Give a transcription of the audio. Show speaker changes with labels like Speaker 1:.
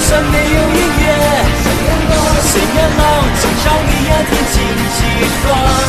Speaker 1: 算没有音乐，虽然老，至少你呀天气气爽。